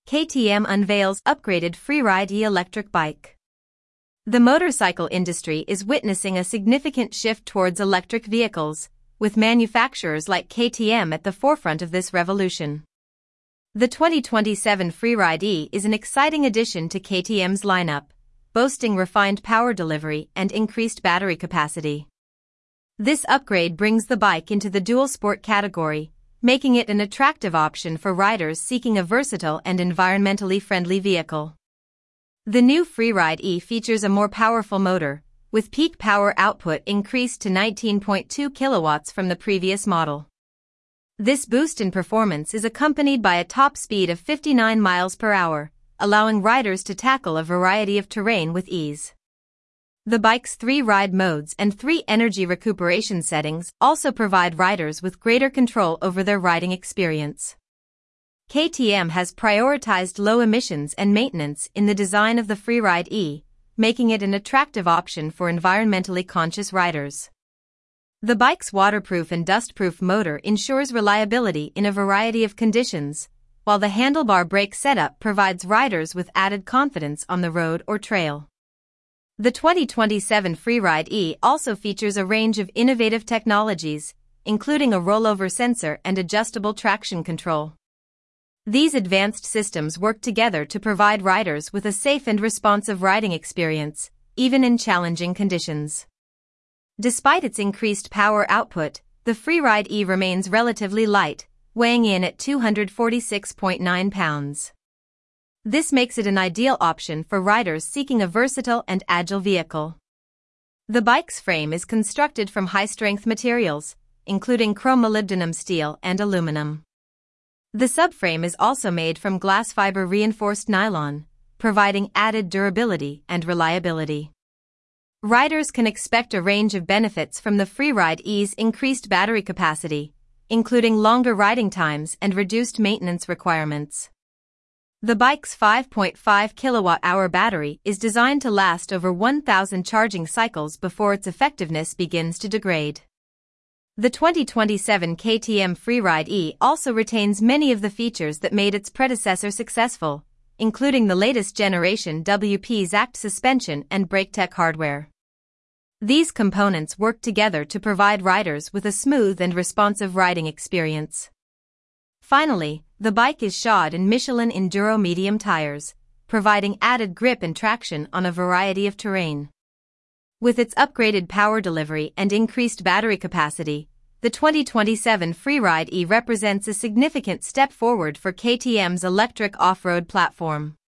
KTM unveils upgraded Freeride e-electric bike. The motorcycle industry is witnessing a significant shift towards electric vehicles, with manufacturers like KTM at the forefront of this revolution. The 2027 Freeride E is an exciting addition to KTM's lineup, boasting refined power delivery and increased battery capacity. This upgrade brings the bike into the dual sport category, making it an attractive option for riders seeking a versatile and environmentally friendly vehicle. The new Freeride E features a more powerful motor, with peak power output increased to 19.2 kilowatts from the previous model. This boost in performance is accompanied by a top speed of 59 miles per hour, allowing riders to tackle a variety of terrain with ease. The bike's 3 ride modes and 3 energy recuperation settings also provide riders with greater control over their riding experience. KTM has prioritized low emissions and maintenance in the design of the Freeride E, making it an attractive option for environmentally conscious riders. The bike's waterproof and dustproof motor ensures reliability in a variety of conditions, while the handlebar brake setup provides riders with added confidence on the road or trail. The 2027 Freeride E also features a range of innovative technologies, including a rollover sensor and adjustable traction control. These advanced systems work together to provide riders with a safe and responsive riding experience, even in challenging conditions. Despite its increased power output, the Freeride E remains relatively light, weighing in at 246.9 pounds. This makes it an ideal option for riders seeking a versatile and agile vehicle. The bike's frame is constructed from high-strength materials, including chrome-molybdenum steel and aluminum. The subframe is also made from glass fiber reinforced nylon, providing added durability and reliability. Riders can expect a range of benefits from the Freeride E's increased battery capacity, including longer riding times and reduced maintenance requirements. The bike's 5.5 kilowatt-hour battery is designed to last over 1,000 charging cycles before its effectiveness begins to degrade. The 2027 KTM Freeride E also retains many of the features that made its predecessor successful, including the latest generation WP-ZACT suspension and BrakeTech hardware. These components work together to provide riders with a smooth and responsive riding experience. Finally, the bike is shod in Michelin Enduro medium tires, providing added grip and traction on a variety of terrain. With its upgraded power delivery and increased battery capacity, the 2027 Freeride E represents a significant step forward for KTM's electric off-road platform.